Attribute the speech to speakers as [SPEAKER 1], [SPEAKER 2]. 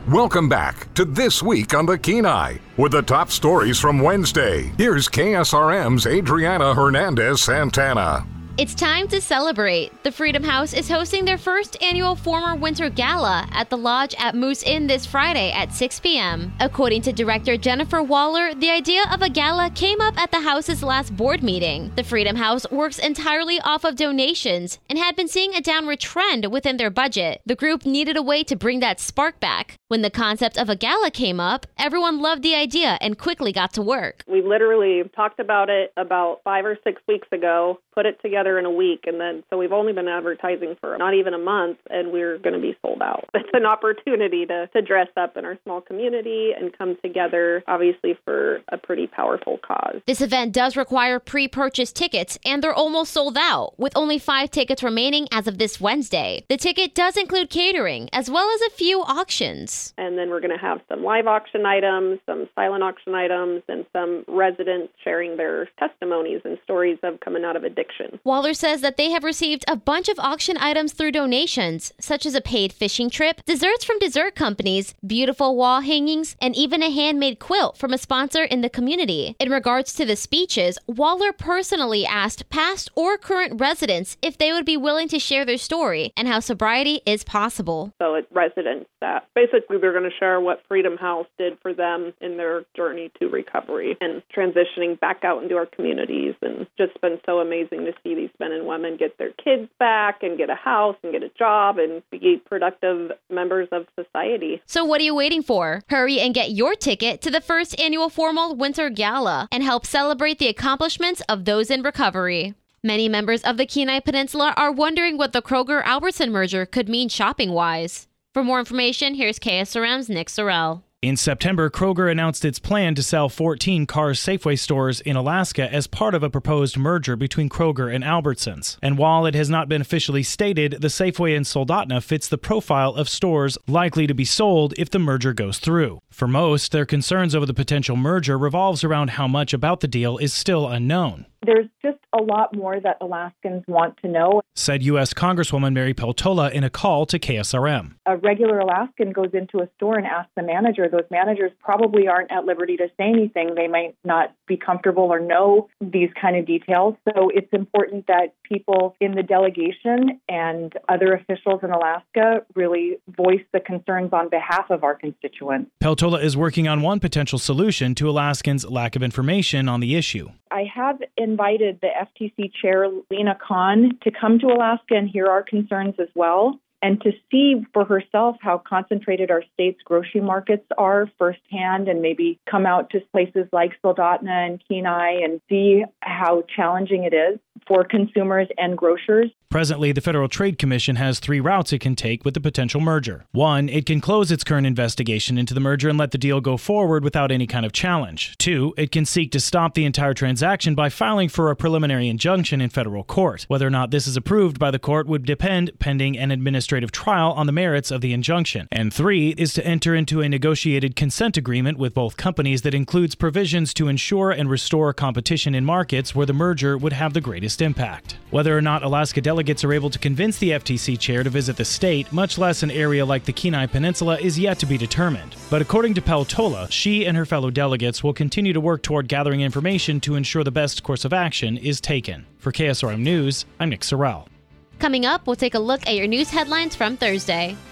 [SPEAKER 1] Welcome back to This Week on the Kenai with the top stories from Wednesday. Here's KSRM's Adriana Hernandez Santana.
[SPEAKER 2] It's time to celebrate. The Freedom House is hosting their first annual Former Winter Gala at the Lodge at Moose Inn this Friday at 6 p.m. According to director Jennifer Waller, the idea of a gala came up at the house's last board meeting. The Freedom House works entirely off of donations and had been seeing a downward trend within their budget. The group needed a way to bring that spark back. When the concept of a gala came up, everyone loved the idea and quickly got to work.
[SPEAKER 3] We literally talked about it about 5 or 6 weeks ago, put it together in a week, and then so we've only been advertising for not even a month, and we're going to be sold out. It's an opportunity to dress up in our small community and come together, obviously, for a pretty powerful cause.
[SPEAKER 2] This event does require pre-purchased tickets, and they're almost sold out, with only 5 tickets remaining as of this Wednesday. The ticket does include catering, as well as a few auctions.
[SPEAKER 3] And then we're going to have some live auction items, some silent auction items, and some residents sharing their testimonies and stories of coming out of addiction.
[SPEAKER 2] Waller says that they have received a bunch of auction items through donations, such as a paid fishing trip, desserts from dessert companies, beautiful wall hangings, and even a handmade quilt from a sponsor in the community. In regards to the speeches, Waller personally asked past or current residents if they would be willing to share their story and how sobriety is possible.
[SPEAKER 3] So it's residents that basically they're going to share what Freedom House did for them in their journey to recovery and transitioning back out into our communities. And just been so amazing to see these men and women get their kids back and get a house and get a job and be productive members of society.
[SPEAKER 2] So what are you waiting for? Hurry and get your ticket to the first annual Formal Winter Gala and help celebrate the accomplishments of those in recovery. Many members of the Kenai Peninsula are wondering what the Kroger-Albertson merger could mean shopping-wise. For more information, here's KSRM's Nick Sorrell.
[SPEAKER 4] In September, Kroger announced its plan to sell 14 Carr's Safeway stores in Alaska as part of a proposed merger between Kroger and Albertsons. And while it has not been officially stated, the Safeway in Soldotna fits the profile of stores likely to be sold if the merger goes through. For most, their concerns over the potential merger revolves around how much about the deal is still unknown.
[SPEAKER 5] There's just a lot more that Alaskans want to know,
[SPEAKER 4] said U.S. Congresswoman Mary Peltola in a call to KSRM.
[SPEAKER 5] A regular Alaskan goes into a store and asks the manager. Those managers probably aren't at liberty to say anything. They might not be comfortable or know these kind of details. So it's important that people in the delegation and other officials in Alaska really voice the concerns on behalf of our constituents.
[SPEAKER 4] Peltola is working on one potential solution to Alaskans' lack of information on the issue.
[SPEAKER 5] I have invited the FTC chair, Lena Khan, to come to Alaska and hear our concerns as well, and to see for herself how concentrated our state's grocery markets are firsthand, and maybe come out to places like Soldotna and Kenai and see how challenging it is for consumers and grocers.
[SPEAKER 4] Presently, the Federal Trade Commission has 3 routes it can take with the potential merger. 1, it can close its current investigation into the merger and let the deal go forward without any kind of challenge. 2, it can seek to stop the entire transaction by filing for a preliminary injunction in federal court. Whether or not this is approved by the court would depend pending an administrative trial on the merits of the injunction. And 3 is to enter into a negotiated consent agreement with both companies that includes provisions to ensure and restore competition in markets where the merger would have the greatest impact. Whether or not Alaska delegates are able to convince the FTC chair to visit the state, much less an area like the Kenai Peninsula, is yet to be determined. But according to Peltola, she and her fellow delegates will continue to work toward gathering information to ensure the best course of action is taken. For KSRM News, I'm Nick Sorrell.
[SPEAKER 2] Coming up, we'll take a look at your news headlines from Thursday.